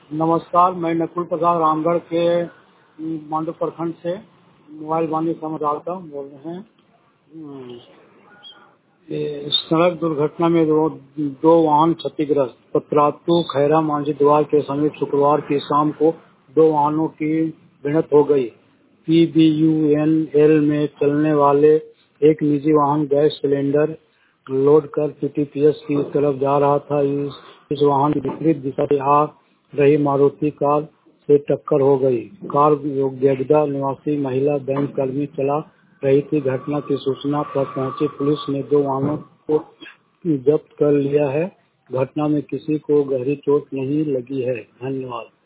नमस्कार, मैं नकुल प्रसाद रामगढ़ के मांडू प्रखंड से मोबाइल वाणी संवाददाता बोल रहे हैं। ये सड़क दुर्घटना में दो वाहन क्षतिग्रस्त। पतरातू खैरा मांझी द्वार के समीप शुक्रवार की शाम को दो वाहनों की भिड़ंत हो गई। PBUNL में चलने वाले एक निजी वाहन गैस सिलेंडर लोड कर PTPS की तरफ जा रहा था। इस वाहन की विपरीत दिशा से आ रही मारुति कार से टक्कर हो गई। कार योग्यगदा निवासी महिला बैंक कर्मी चला रही थी। घटना की सूचना पर पहुंची पुलिस ने दो वाहनों को जब्त कर लिया है। घटना में किसी को गहरी चोट नहीं लगी है। धन्यवाद।